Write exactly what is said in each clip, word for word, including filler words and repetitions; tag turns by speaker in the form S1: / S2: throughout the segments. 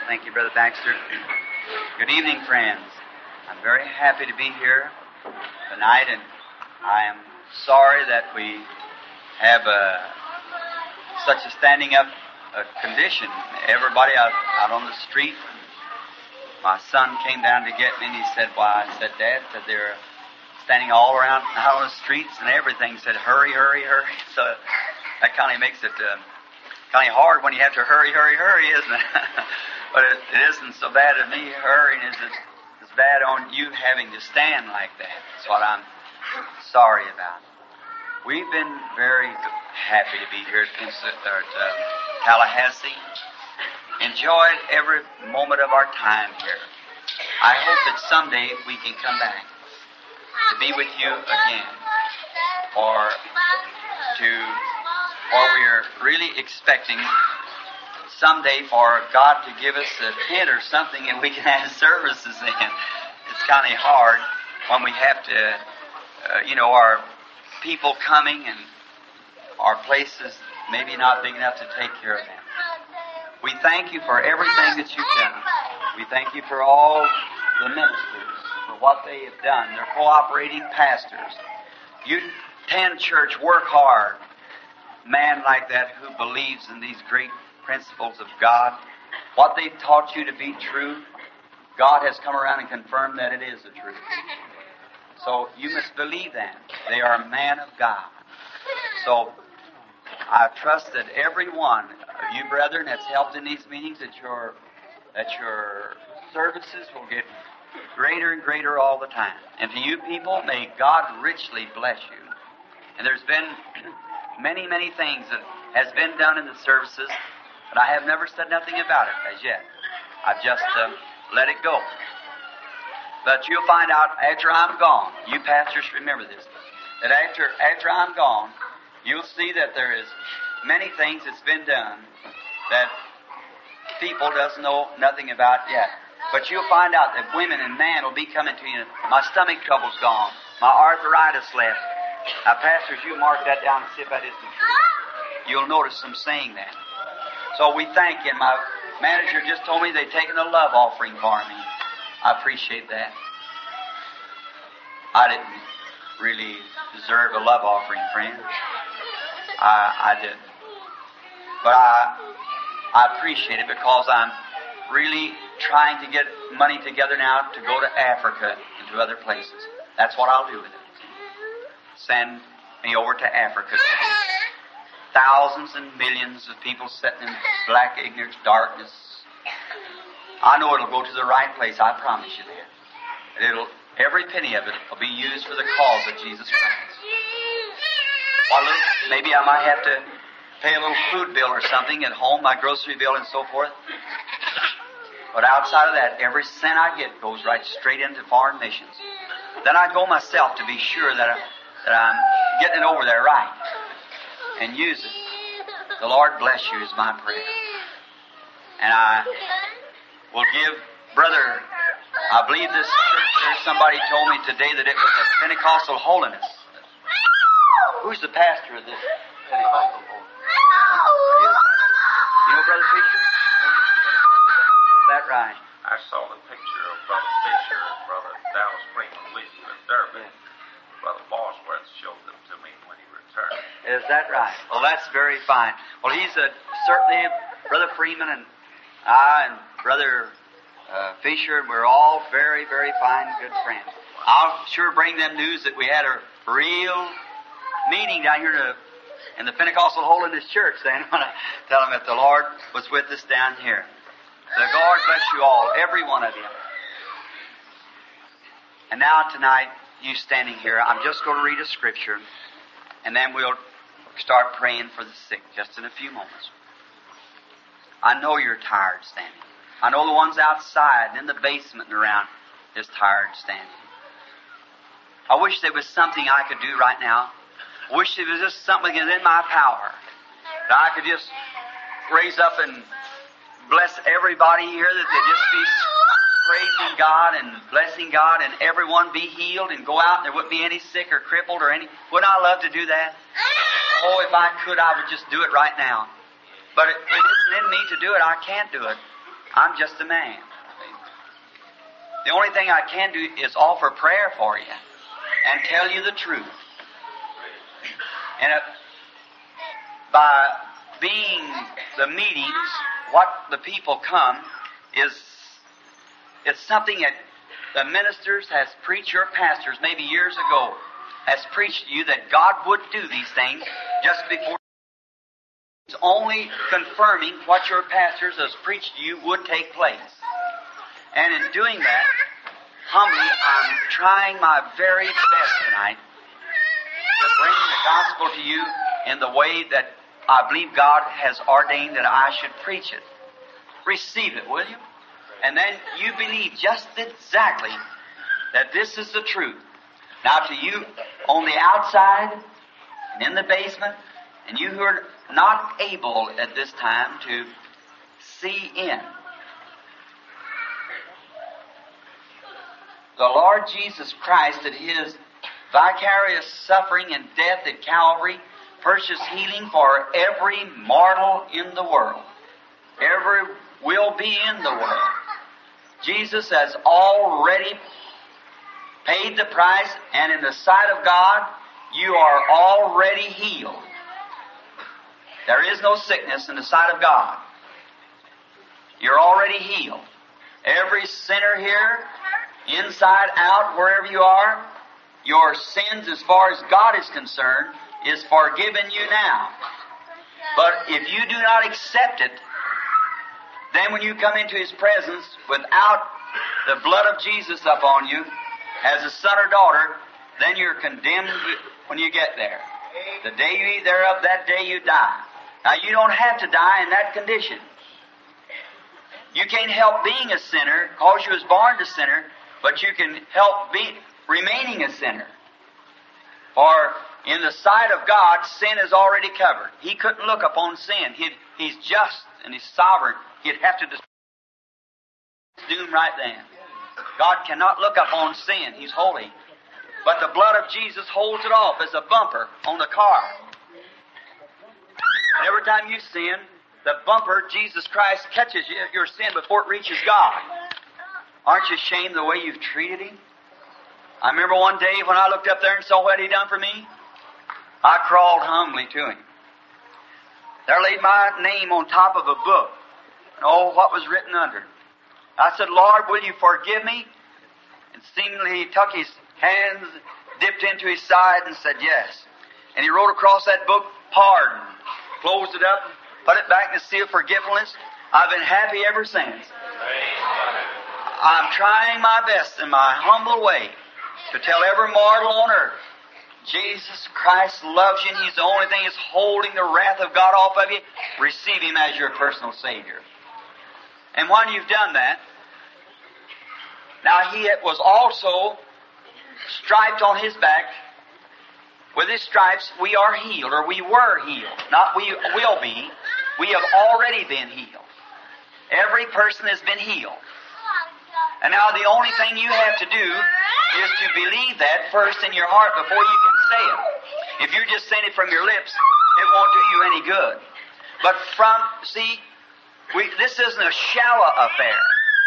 S1: Thank you, Brother Baxter. Good evening, friends. I'm very happy to be here tonight, and I am sorry that we have a, such a standing up uh, condition. Everybody out, out on the street. My son came down to get me, and he said, "Why?" I said, "Dad," said, "they're standing all around out on the streets and everything." He said, "Hurry, hurry, hurry." So that kind of makes it uh, kind of hard when you have to hurry, hurry, hurry, isn't it? But it, it isn't so bad of me hurrying as it's as bad on you having to stand like that. That's what I'm sorry about. We've been very happy to be here at, at uh, Tallahassee. Enjoyed every moment of our time here. I hope that someday we can come back to be with you again, or to, or we're really expecting someday for God to give us a tent or something and we can have services in. It's kind of hard when we have to, uh, you know, our people coming and our places maybe not big enough to take care of them. We thank you for everything that you've done. We thank you for all the ministers, for what they have done. They're cooperating pastors. You tend church, work hard. Man like that who believes in these great principles of God, what they've taught you to be true, God has come around and confirmed that it is the truth. So you must believe that. They are a man of God. So I trust that every one of you brethren that's helped in these meetings, that your that your services will get greater and greater all the time. And to you people, may God richly bless you. And there's been many, many things that has been done in the services, but I have never said nothing about it as yet. I've just uh, let it go. But you'll find out after I'm gone, you pastors remember this, that after after I'm gone, you'll see that there is many things that's been done that people doesn't know nothing about yet. But you'll find out that women and men will be coming to you. My stomach trouble's gone. My arthritis left. Now, pastors, you mark that down and see if that isn't true. You'll notice them saying that. So we thank you. My manager just told me they've taken a love offering for me. I appreciate that. I didn't really deserve a love offering, friend. I, I didn't. But I, I appreciate it because I'm really trying to get money together now to go to Africa and to other places. That's what I'll do with it. Send me over to Africa. Thousands and millions of people sitting in black ignorance, darkness. I know it'll go to the right place. I promise you that. And it'll, every penny of it will be used for the cause of Jesus Christ. Well, maybe I might have to pay a little food bill or something at home, my grocery bill and so forth. But outside of that, every cent I get goes right straight into foreign missions. Then I go myself to be sure that, I, that I'm getting it over there right and use it. The Lord bless you is my prayer. And I will give, brother, I believe this church there, somebody told me today that it was a Pentecostal holiness. Who's the pastor of this Pentecostal holiness? You know Brother Fisher? Is that right?
S2: I saw the picture of Brother Fisher and Brother Dallas Freeman leaving the Derby. Brother Bosworth showed them to me when he returned.
S1: Is that right? Well, that's very fine. Well, he's a, certainly Brother Freeman and I and Brother uh, Fisher, and we're all very, very fine, good friends. I'll sure bring them news that we had a real meeting down here to, in the Pentecostal Holiness Church then when I tell them that the Lord was with us down here. The Lord bless you all, every one of you. And now tonight, you standing here, I'm just going to read a scripture, and then we'll start praying for the sick just in a few moments. I know you're tired standing. I know the ones outside and in the basement and around is tired standing. I wish there was something I could do right now. I wish there was just something in my power that I could just raise up and bless everybody here, that they just be praising God and blessing God and everyone be healed and go out and there wouldn't be any sick or crippled or any. Wouldn't I love to do that? Oh, if I could, I would just do it right now. But it, it isn't in me to do it. I can't do it. I'm just a man. The only thing I can do is offer prayer for you and tell you the truth. And uh, by being the meetings, what the people come is it's something that the ministers has preached, your pastors maybe years ago has preached to you that God would do these things just before. It's only confirming what your pastors has preached to you would take place. And in doing that, humbly, I'm trying my very best tonight to bring the gospel to you in the way that I believe God has ordained that I should preach it. Receive it, will you? And then you believe just exactly that this is the truth. Now to you on the outside and in the basement, and you who are not able at this time to see in, the Lord Jesus Christ at His vicarious suffering and death at Calvary purchased healing for every mortal in the world. Every will be in the world. Jesus has already paid the price, and in the sight of God, you are already healed. There is no sickness in the sight of God. You're already healed. Every sinner here, inside out, wherever you are, your sins, as far as God is concerned, is forgiven you now. But if you do not accept it, then when you come into His presence without the blood of Jesus upon you, as a son or daughter, then you're condemned when you get there. The day you eat thereof, that day you die. Now you don't have to die in that condition. You can't help being a sinner because you was born a sinner, but you can help be remaining a sinner. For in the sight of God, sin is already covered. He couldn't look upon sin. He'd, he's just and He's sovereign. He'd have to doom right then. God cannot look upon sin. He's holy. But the blood of Jesus holds it off as a bumper on the car. And every time you sin, the bumper, Jesus Christ, catches you, your sin before it reaches God. Aren't you ashamed the way you've treated Him? I remember one day when I looked up there and saw what He done for me, I crawled humbly to Him. There laid my name on top of a book. And oh, what was written under it. I said, Lord, will you forgive me? And seemingly He took His hands, dipped into His side and said, yes. And He wrote across that book, pardon. Closed it up, put it back in the seal of forgetfulness. I've been happy ever since. I'm trying my best in my humble way to tell every mortal on earth, Jesus Christ loves you and He's the only thing that's holding the wrath of God off of you. Receive Him as your personal Savior. And when you've done that, now He was also striped on His back. With His stripes we are healed, or we were healed. Not we will be. We have already been healed. Every person has been healed. And now the only thing you have to do is to believe that first in your heart before you can say it. If you're just saying it from your lips, it won't do you any good. But from, see, we, this isn't a shallow affair.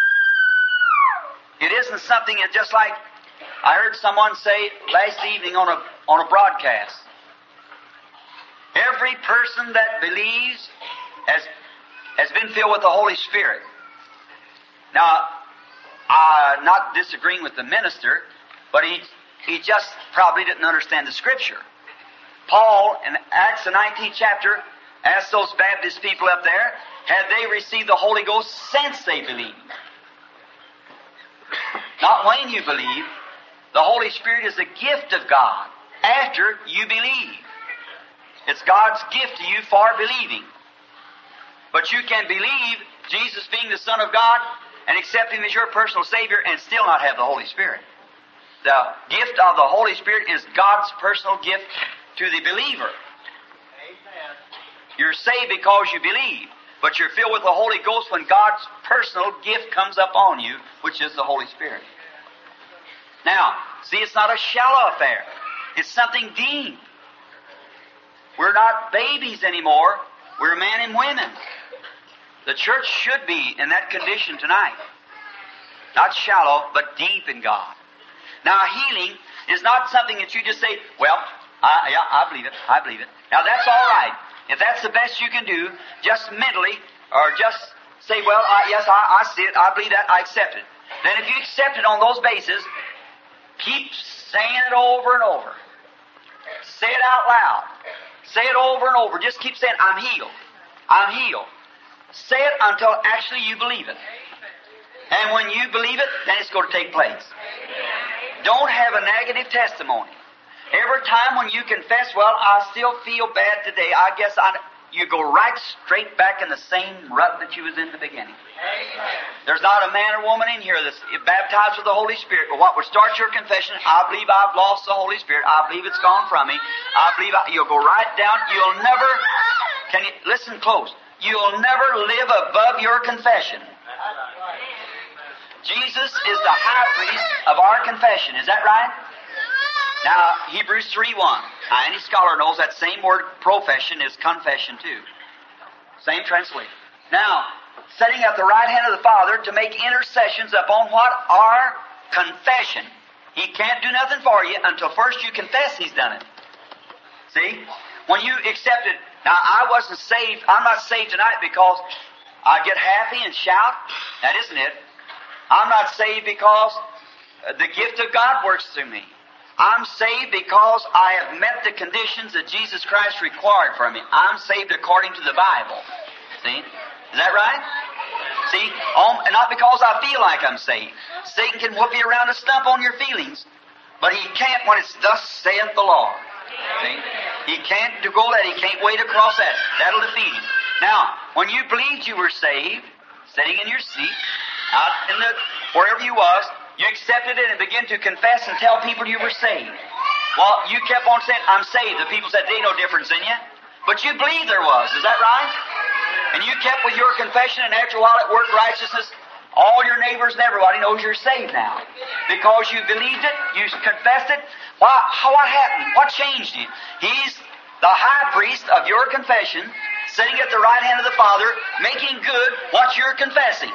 S1: It isn't something that just like I heard someone say last evening on a on a broadcast. Every person that believes has has been filled with the Holy Spirit. Now, I'm not disagreeing with the minister, but he he just probably didn't understand the Scripture. Paul, in Acts the nineteenth chapter, asked those Baptist people up there, had they received the Holy Ghost since they believed? Not when you believe. The Holy Spirit is a gift of God after you believe. It's God's gift to you for believing. But you can believe Jesus being the Son of God and accept Him as your personal Savior and still not have the Holy Spirit. The gift of the Holy Spirit is God's personal gift to the believer. Amen. You're saved because you believe, but you're filled with the Holy Ghost when God's personal gift comes up on you, which is the Holy Spirit. Now, see, it's not a shallow affair. It's something deep. We're not babies anymore. We're men and women. The church should be in that condition tonight. Not shallow, but deep in God. Now, healing is not something that you just say, well, I, yeah, I believe it, I believe it. Now, that's all right. If that's the best you can do, just mentally, or just say, well, I, yes, I, I see it, I believe that, I accept it. Then if you accept it on those bases, keep saying it over and over. Say it out loud. Say it over and over. Just keep saying, I'm healed. I'm healed. Say it until actually you believe it. And when you believe it, then it's going to take place. Don't have a negative testimony. Every time when you confess, well, I still feel bad today, I guess I, you go right straight back in the same rut that you was in the beginning. There's not a man or woman in here that's baptized with the Holy Spirit. But what would start your confession, I believe I've lost the Holy Spirit. I believe it's gone from me. I believe I, you'll go right down. You'll never, can you listen close? You'll never live above your confession. Jesus is the high priest of our confession. Is that right? Now, Hebrews three one. Now, any scholar knows that same word profession is confession too. Same translation. Now, sitting at the right hand of the Father to make intercessions upon what? Our confession. He can't do nothing for you until first you confess He's done it. See? When you accept it. Now, I wasn't saved. I'm not saved tonight because I get happy and shout. That isn't it. I'm not saved because the gift of God works through me. I'm saved because I have met the conditions that Jesus Christ required for me. I'm saved according to the Bible. See? Is that right? See? Um, and not because I feel like I'm saved. Satan can whoop you around a stump on your feelings, but he can't when it's thus saith the Lord. See? He can't do go that. He can't wait across that. That'll defeat him. Now, when you believed you were saved, sitting in your seat, out in the wherever you was, you accepted it and began to confess and tell people you were saved. Well, you kept on saying, I'm saved. The people said, there ain't no difference in you. But you believed there was. Is that right? And you kept with your confession, and after a while it worked righteousness. All your neighbors and everybody knows you're saved now. Because you believed it, you confessed it. Why, what happened? What changed you? He's the high priest of your confession, sitting at the right hand of the Father, making good what you're confessing.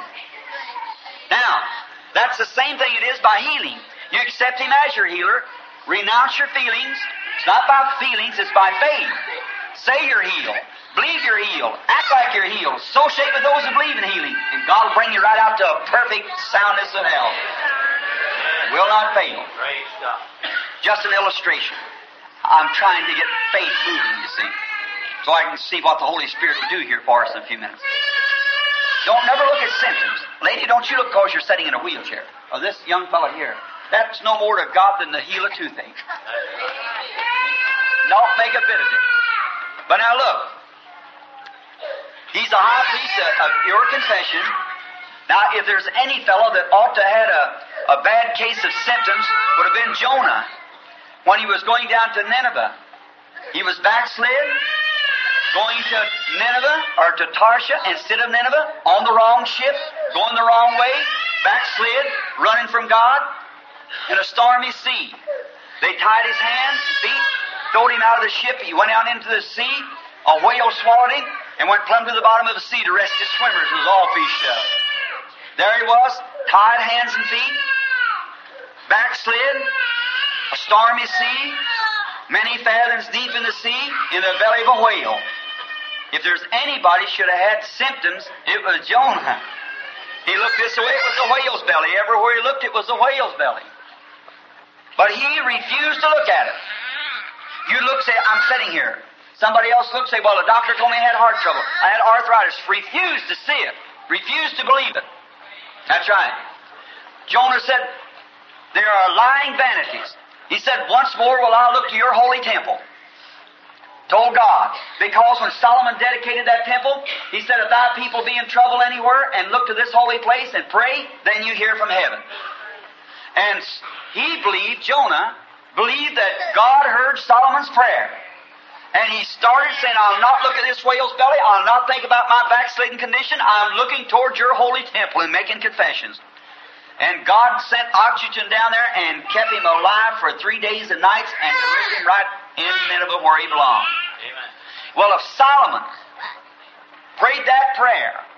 S1: Now, that's the same thing it is by healing. You accept Him as your healer. Renounce your feelings. It's not by feelings, it's by faith. Say you're healed. Believe you're healed. Act like you're healed. Associate with those who believe in healing. And God will bring you right out to a perfect soundness of health. Will not fail. Just an illustration. I'm trying to get faith moving, you see. So I can see what the Holy Spirit will do here for us in a few minutes. Don't never look at symptoms. Lady, don't you look because you're sitting in a wheelchair. Or this young fellow here. That's no more to God than the heel of toothache. Don't make a bit of it. But now look. He's the high priest of your confession. Now, if there's any fellow that ought to have had a, a bad case of symptoms, would have been Jonah when he was going down to Nineveh. He was backslid, going to Nineveh, or to Tarshish instead of Nineveh, on the wrong ship, going the wrong way, backslid, running from God, in a stormy sea. They tied his hands and feet, throwed him out of the ship. He went out into the sea. A whale swallowed him and went plumb to the bottom of the sea to rest his swimmers. It was all fished up. There he was, tied hands and feet, backslid, a stormy sea, many fathoms deep in the sea, in the belly of a whale. If there's anybody should have had symptoms, it was Jonah. He looked this way, it was the whale's belly. Everywhere he looked, it was the whale's belly. But he refused to look at it. You look, say, I'm sitting here. Somebody else looked, say, well, the doctor told me I had heart trouble. I had arthritis. Refused to see it. Refused to believe it. That's right. Jonah said, there are lying vanities. He said, once more will I look to your holy temple. Told God. Because when Solomon dedicated that temple, he said, if thy people be in trouble anywhere and look to this holy place and pray, then you hear from heaven. And he believed, Jonah, believed that God heard Solomon's prayer. And he started saying, I'll not look at this whale's belly. I'll not think about my backslidden condition. I'm looking towards your holy temple and making confessions. And God sent oxygen down there and kept him alive for three days and nights and delivered him right in Nineveh where he belonged. Amen. Well, if Solomon prayed that prayer,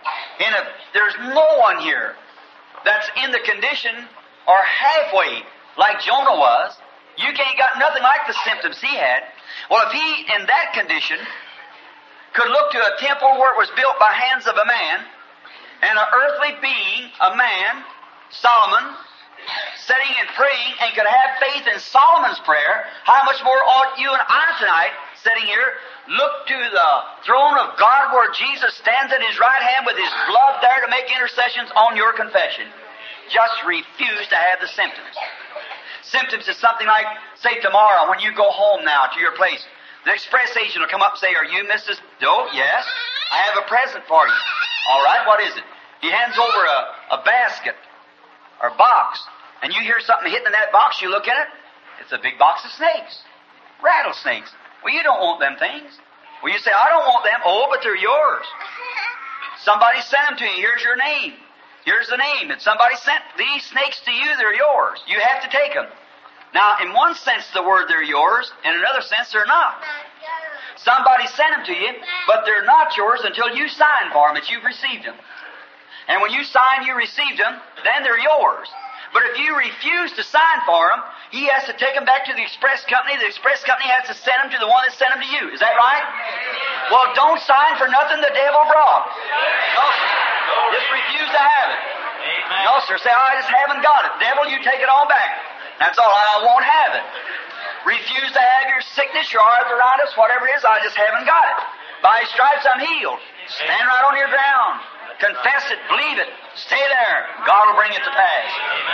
S1: In a, there's no one here that's in the condition or halfway like Jonah was. You can't got nothing like the symptoms he had. Well, if he, in that condition, could look to a temple where it was built by hands of a man, and an earthly being, a man, Solomon, sitting and praying, and could have faith in Solomon's prayer, how much more ought you and I tonight, sitting here, look to the throne of God where Jesus stands at His right hand with His blood there to make intercessions on your confession. Just refuse to have the symptoms. Symptoms is something like, say tomorrow when you go home now to your place, the express agent will come up and say, are you Missus Doe? Yes. I have a present for you. All right, what is it? He hands over a, a basket or box, and you hear something hitting in that box, you look in it, it's a big box of snakes. Rattlesnakes. Well, you don't want them things. Well, you say, I don't want them. Oh, but they're yours. Somebody sent them to you. Here's your name. Here's the name. And somebody sent these snakes to you. They're yours. You have to take them. Now, in one sense, the word they're yours. In another sense, they're not. Somebody sent them to you, but they're not yours until you sign for them that you've received them. And when you sign you received them, then they're yours. But if you refuse to sign for them, he has to take them back to the express company. The express company has to send them to the one that sent them to you. Is that right? Well, don't sign for nothing the devil brought. No, sir. Just refuse to have it. No, sir. Say, oh, I just haven't got it. Devil, you take it all back. That's all. I won't have it. Refuse to have your sickness, your arthritis, whatever it is. I just haven't got it. By His stripes, I'm healed. Stand right on your ground. Confess it. Believe it. Stay there. God will bring it to pass.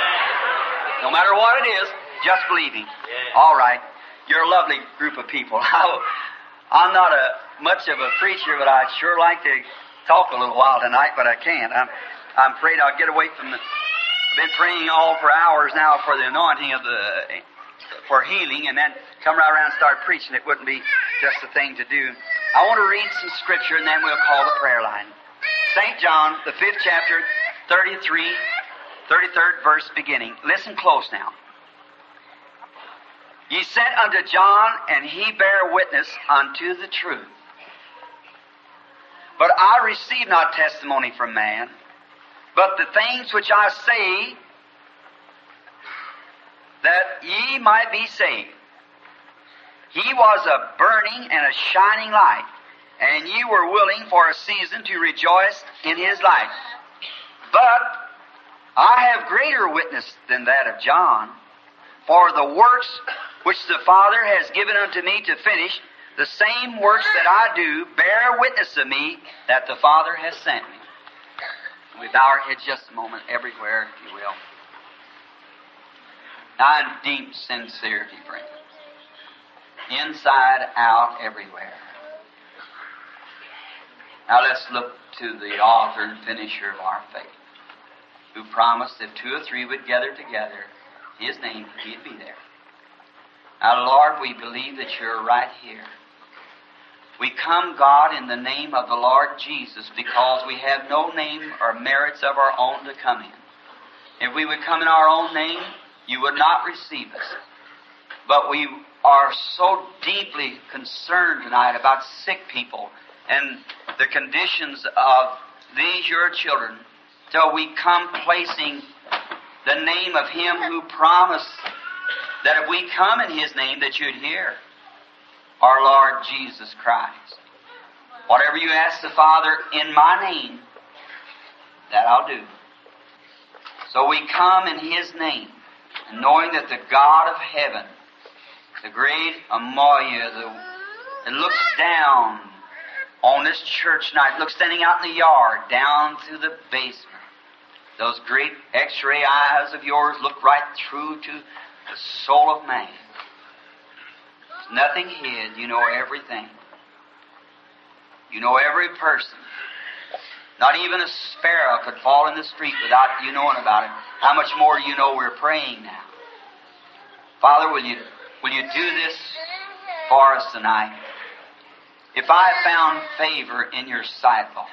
S1: No matter what it is, just believing. All right. You're a lovely group of people. I'm not a much of a preacher, but I'd sure like to talk a little while tonight, but I can't. I'm, I'm afraid I'll get away from the... I've been praying all for hours now for the anointing of the... for healing, and then come right around and start preaching. It wouldn't be just the thing to do. I want to read some scripture, and then we'll call the prayer line. Saint John, the fifth chapter, thirty-three, thirty-third verse beginning. Listen close now. Ye sent unto John, and he bare witness unto the truth. But I receive not testimony from man, but the things which I say, that ye might be saved. He was a burning and a shining light, and ye were willing for a season to rejoice in His light. But I have greater witness than that of John, for the works which the Father has given unto me to finish, the same works that I do bear witness of me that the Father has sent me. We bow our heads just a moment everywhere, if you will. Now, in deep sincerity, friends. Inside, out, everywhere. Now let's look to the author and finisher of our faith, who promised if two or three would gather together, His name, He'd be there. Now, Lord, we believe that You're right here. We come, God, in the name of the Lord Jesus, because we have no name or merits of our own to come in. If we would come in our own name, You would not receive us. But we are so deeply concerned tonight about sick people and the conditions of these Your children, till we come placing the name of Him who promised that if we come in His name that You'd hear, our Lord Jesus Christ. Whatever You ask the Father in My name, that I'll do. So we come in His name, and knowing that the God of heaven, the great Amoya, the, that looks down on this church tonight, looks standing out in the yard, down through the basement. Those great X-ray eyes of Yours look right through to the soul of man. There's nothing hid. You know everything. You know every person. Not even a sparrow could fall in the street without You knowing about it. How much more do You know we're praying now? Father, will You, will you do this for us tonight? If I have found favor in Your sight, Lord,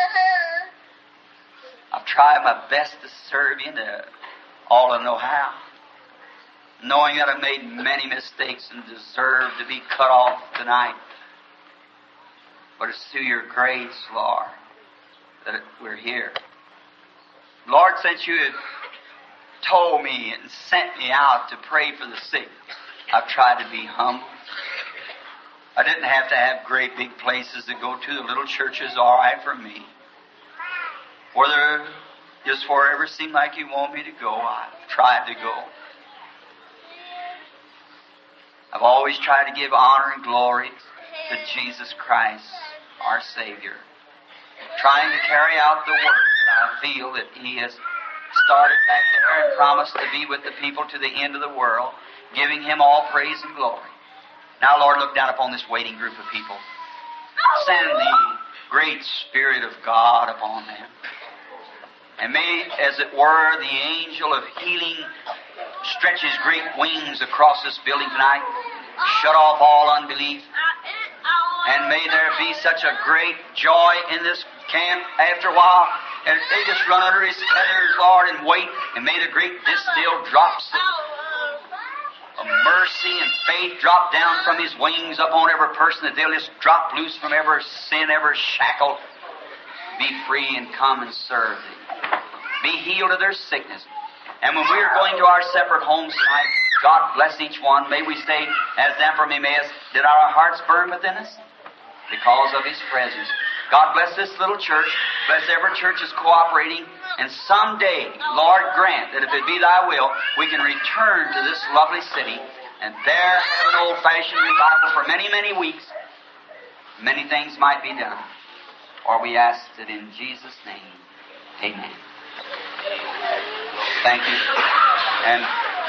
S1: I've tried my best to serve You to all I know how, knowing that I've made many mistakes and deserve to be cut off tonight. But it's through Your grace, Lord, that we're here. Lord, since you had told me and sent me out to pray for the sick, I've tried to be humble. I didn't have to have great big places to go to. The little church is all right for me. Whether just wherever it seemed like you want me to go, I've tried to go. I've always tried to give honor and glory to Jesus Christ, our Savior, trying to carry out the work that I feel that He has started back there and promised to be with the people to the end of the world, giving Him all praise and glory. Now, Lord, look down upon this waiting group of people. Send the great Spirit of God upon them. And may, as it were, the angel of healing stretch his great wings across this building tonight, shut off all unbelief. And may there be such a great joy in this camp after a while. And they just run under His feathers, Lord, and wait. And may the great distilled drops of mercy and faith drop down from His wings upon every person, that they'll just drop loose from every sin, every shackle, be free and come and serve Thee. Be healed of their sickness. And when we are going to our separate homes tonight, God bless each one. May we stay as Emperor Emmaus. Did our hearts burn within us? Because of His presence. God bless this little church. Bless every church is cooperating. And someday, Lord, grant that if it be Thy will, we can return to this lovely city and there have an old-fashioned revival for many, many weeks. Many things might be done. For we ask it in Jesus' name. Amen. Thank you. And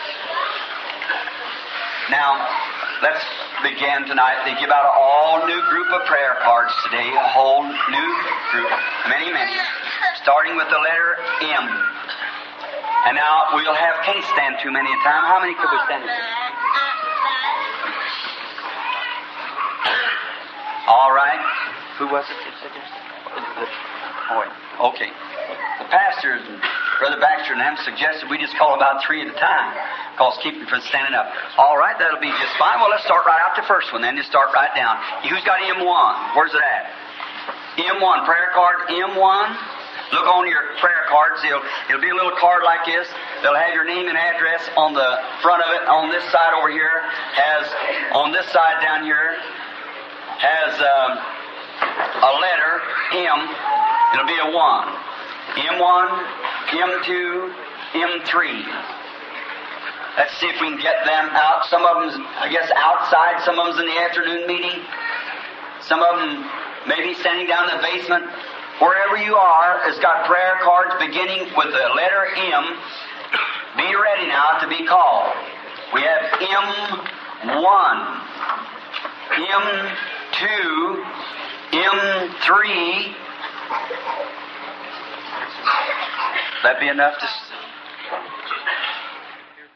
S1: now, let's begin tonight. They give out an all-new group of prayer cards today, a whole new group, many, many, starting with the letter M. And now, we'll have, can't stand too many at a time. How many could we stand at? All right. Who was it that said this? Oh, wait. Okay. The pastors and Brother Baxter and them suggested we just call about three at a time, because keep them from standing up. All right, that'll be just fine. Well, let's start right out the first one, then just start right down. Who's got M one? Where's it at? M one, prayer card M one. Look on your prayer cards. It'll, it'll be a little card like this. They'll have your name and address on the front of it. On this side over here has, on this side down here, has um, a letter, M. It'll be a one. M one, M two, M three. Let's see if we can get them out. Some of them's, I guess, outside. Some of them's in the afternoon meeting. Some of them may be standing down in the basement. Wherever you are has got prayer cards beginning with the letter M. Be ready now to be called. We have M one, M two, M three. That be enough to